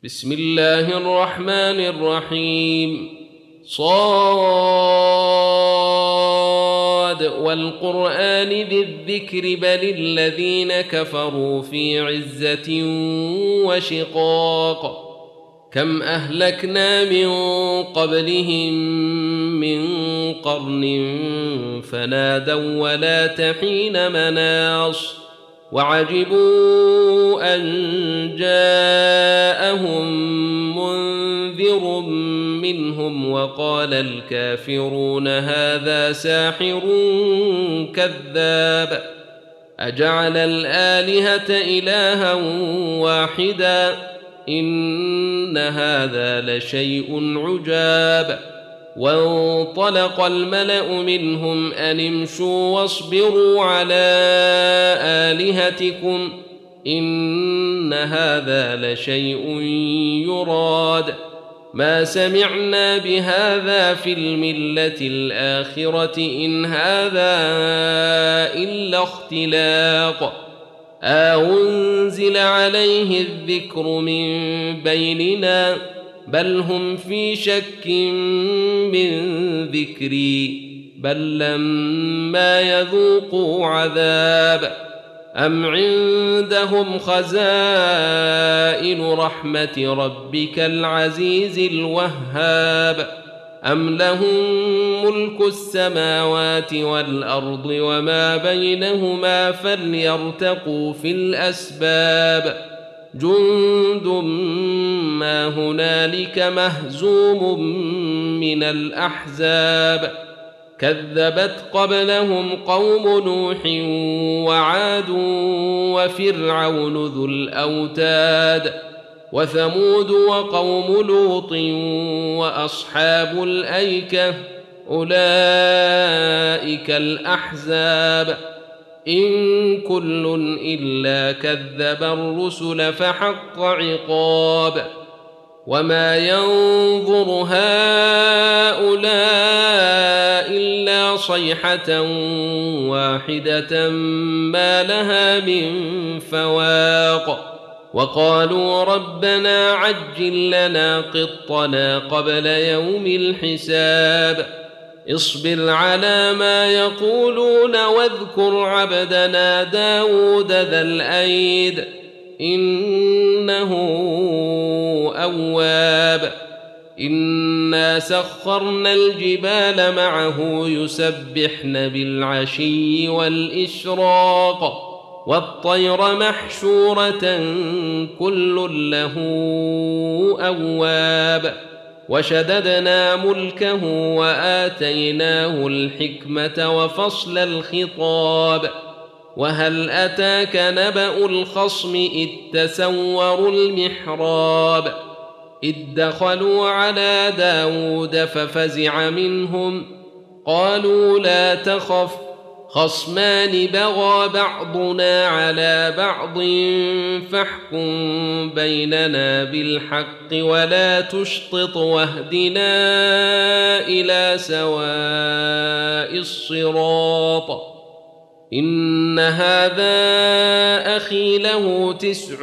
بسم الله الرحمن الرحيم والقرآن ذي الذكر بل الذين كفروا في عزة وشقاق كم أهلكنا من قبلهم من قرن فنادوا ولا تحين مناص وعجبوا أن جاءهم منذر منهم وقال الكافرون هذا ساحر كذاب أجعل الآلهة إلها واحدا إن هذا لشيء عجاب وانطلق الملأ منهم أن امشوا واصبروا على آلهتكم إن هذا لشيء يراد ما سمعنا بهذا في الملة الآخرة إن هذا إلا اختلاق أنزل عليه الذكر من بيننا بل هم في شك من ذكري بل لما يذوقوا عذاب أم عندهم خزائن رحمة ربك العزيز الوهاب أم لهم ملك السماوات والأرض وما بينهما فليرتقوا في الأسباب جند ما هنالك مهزوم من الأحزاب كذبت قبلهم قوم نوح وعاد وفرعون ذو الأوتاد وثمود وقوم لوط وأصحاب الأيكة أولئك الأحزاب إن كل إلا كذب الرسل فحق عقاب وما ينظر هؤلاء إلا صيحة واحدة ما لها من فواق وقالوا ربنا عجل لنا قطنا قبل يوم الحساب اصبر على ما يقولون واذكر عبدنا داود ذا الأيد إنه أواب إنا سخرنا الجبال معه يسبحن بالعشي والإشراق والطير محشورة كل له أواب وشددنا ملكه وآتيناه الحكمة وفصل الخطاب وهل أتاك نبأ الخصم إذ تسوروا المحراب إذ دخلوا على داود ففزع منهم قالوا لا تخف خصمان بغى بعضنا على بعض فاحكم بيننا بالحق ولا تشطط واهدنا إلى سواء الصراط إن هذا أخي له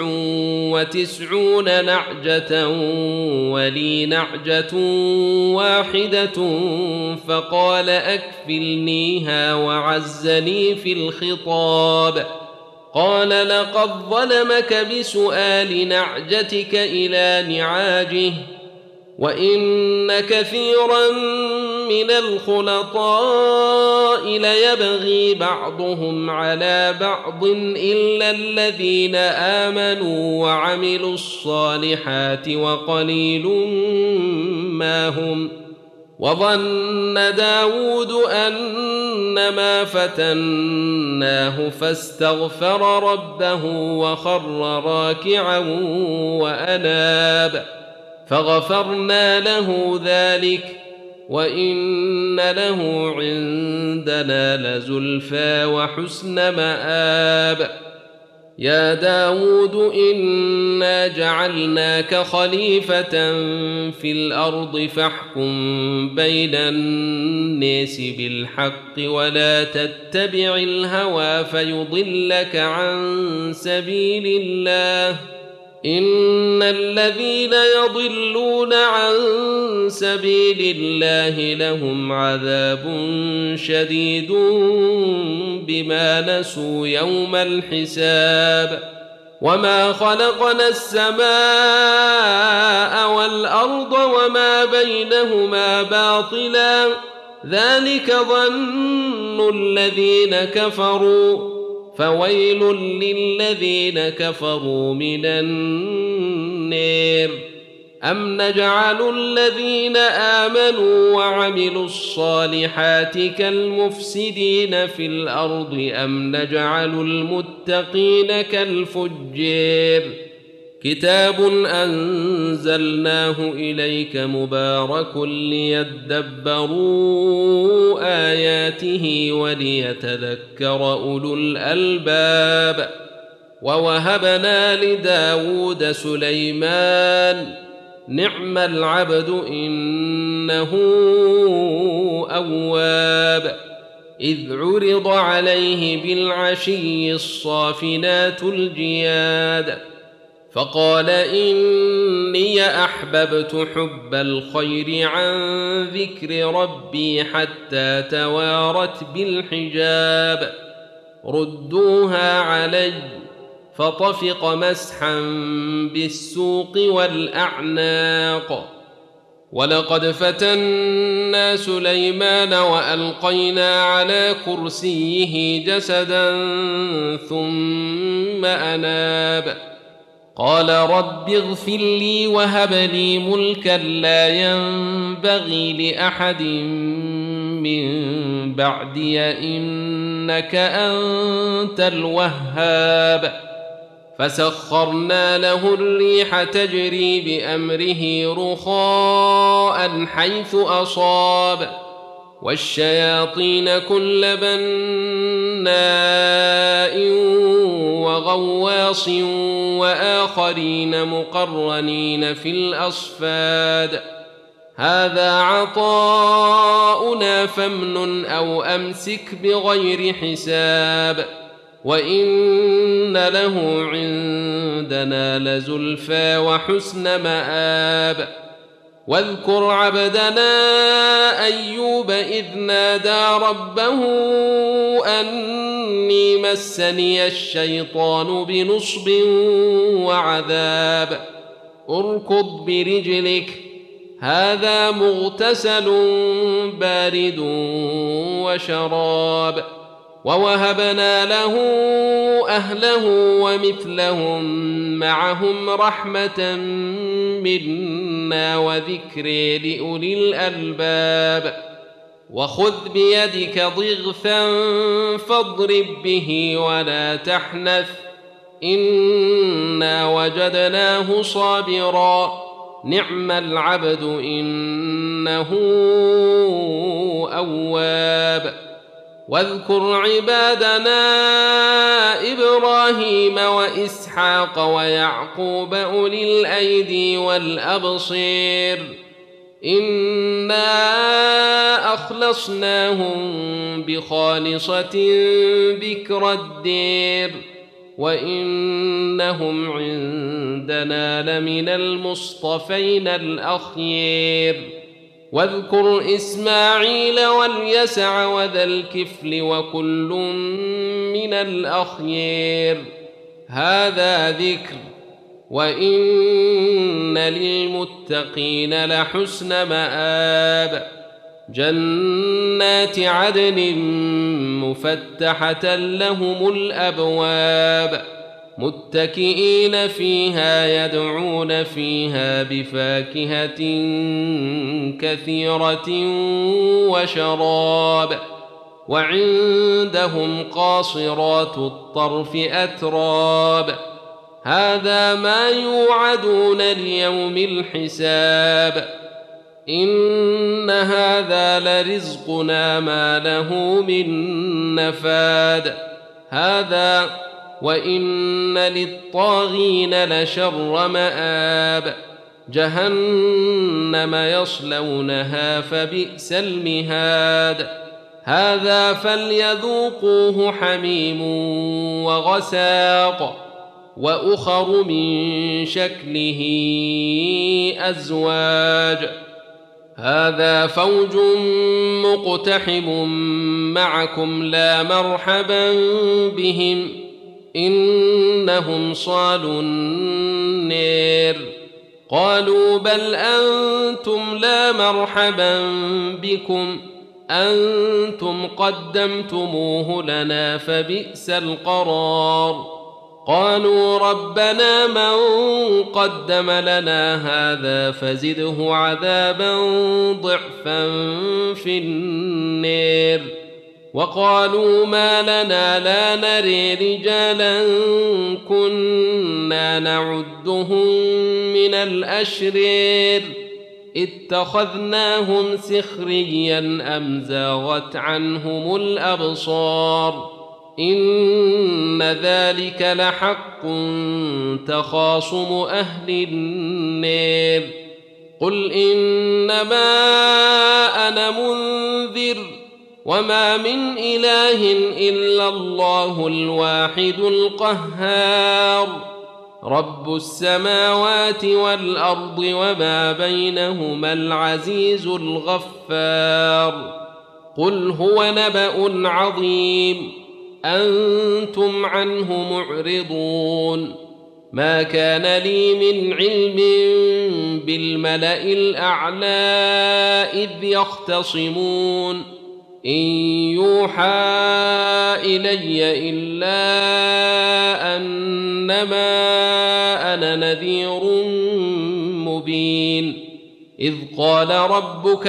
99 نعجة ولي نعجة واحدة فقال أكفلنيها وعزني في الخطاب قال لقد ظلمك بسؤال نعجتك إلى نعاجه وإن كثيرا من الخلطاء ليبغي بعضهم على بعض إلا الذين آمنوا وعملوا الصالحات وقليل ما هم وظن داود أنما فتناه فاستغفر ربه وخر راكعا وأناب فغفرنا له ذلك وإن له عندنا لزلفى وحسن مآب يا داود إنا جعلناك خليفة في الأرض فاحكم بين الناس بالحق ولا تتبع الهوى فيضلك عن سبيل الله إن الذين يضلون عن سبيل الله لهم عذاب شديد بما نسوا يوم الحساب وما خلقنا السماء والأرض وما بينهما باطلا ذلك ظن الذين كفروا فويل للذين كفروا من النار أم نجعل الذين آمنوا وعملوا الصالحات كالمفسدين في الأرض أم نجعل المتقين كالفجار كتاب أنزلناه إليك مبارك ليدبروا آياته وليتذكر أولو الألباب ووهبنا لداود سليمان نعم العبد إنه أواب إذ عرض عليه بالعشي الصافنات الجياد فقال إني أحببت حب الخير عن ذكر ربي حتى توارت بالحجاب ردوها علي فطفق مسحا بالسوق والأعناق ولقد فتنا سليمان وألقينا على كرسيه جسدا ثم أناب قال رب اغفر لي وهب لي ملكا لا ينبغي لأحد من بعدي إنك أنت الوهاب فسخرنا له الريح تجري بأمره رخاء حيث أصاب والشياطين كل بناء وغواص وآخرين مقرنين في الأصفاد هذا عطاؤنا فامنن أو أمسك بغير حساب وإن له عندنا لزلفى وحسن مآب واذكر عبدنا أيوب إذ نادى ربه أني مسني الشيطان بنصب وعذاب اركض برجلك هذا مغتسل بارد وشراب ووهبنا له أهله ومثلهم معهم رحمة منا وذكر لأولي الألباب وخذ بيدك ضغثا فاضرب به ولا تحنث إنا وجدناه صابرا نعم العبد إنه أواب واذكر عبادنا إبراهيم وإسحاق ويعقوب أولي الأيدي والأبصير إنا أخلصناهم بخالصة ذكر الدير وإنهم عندنا لمن المصطفين الأخيار واذكر إسماعيل واليسع وذا الكفل وكل من الأخيار هذا ذكر وإن للمتقين لحسن مآب جنات عدن مفتحة لهم الأبواب متكئين فيها يدعون فيها بفاكهة كثيرة وشراب وعندهم قاصرات الطرف أتراب هذا ما يوعدون ليوم الحساب إن هذا لرزقنا ما له من نفاد هذا وإن للطاغين لشر مآب جهنم يصلونها فبئس المهاد هذا فليذوقوه حميم وغساق وأخر من شكله أزواج هذا فوج مقتحم معكم لا مرحبا بهم إنهم صالوا النير قالوا بل أنتم لا مرحبا بكم أنتم قدمتموه لنا فبئس القرار قالوا ربنا من قدم لنا هذا فزده عذابا ضعفا في النير وقالوا ما لنا لا نري رجالا كنا نعدهم من الأشرير اتخذناهم سخريا أم زاغت عنهم الأبصار إن ذلك لحق تخاصم أهل النير قل إنما أنا منذر وما من إله إلا الله الواحد القهار رب السماوات والأرض وما بينهما العزيز الغفار قل هو نبأ عظيم أنتم عنه معرضون ما كان لي من علم بالملأ الأعلى إذ يختصمون إن يوحى إلي إلا أنما أنا نذير مبين إذ قال ربك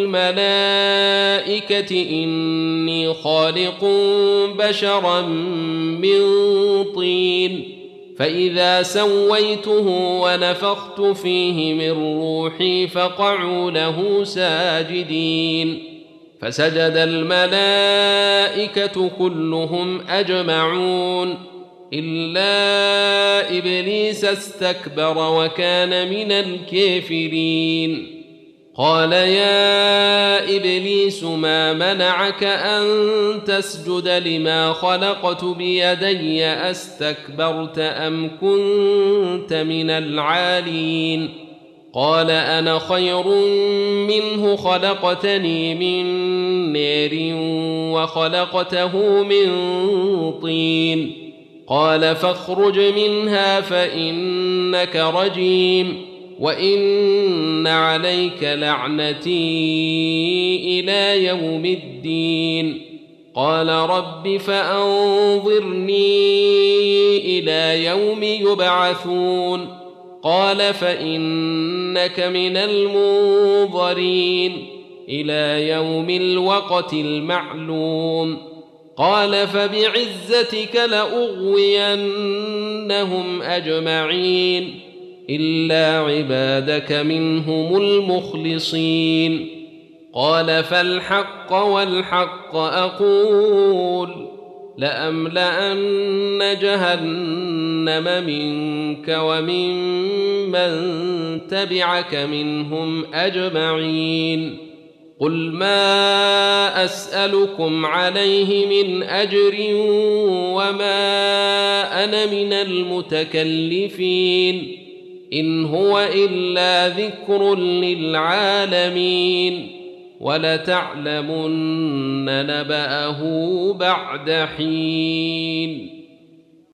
للملائكة إني خالق بشرا من طين فإذا سويته ونفخت فيه من روحي فقعوا له ساجدين فسجد الملائكة كلهم أجمعون إلا إبليس استكبر وكان من الكافرين قال يا إبليس ما منعك أن تسجد لما خلقت بيدي أستكبرت أم كنت من العالين قال أنا خير منه خلقتني من نار وخلقته من طين قال فاخرج منها فإنك رجيم وإن عليك لعنتي إلى يوم الدين قال رب فأنظرني إلى يوم يبعثون قال فإنك من المنظرين إلى يوم الوقت المعلوم قال فبعزتك لأغوينهم أجمعين إلا عبادك منهم المخلصين قال فالحق والحق أقول لأملأن جهنم منك ومن من تبعك منهم أجمعين قل ما أسألكم عليه من أجر وما أنا من المتكلفين إن هو إلا ذكر للعالمين ولتعلمن نبأه بعد حين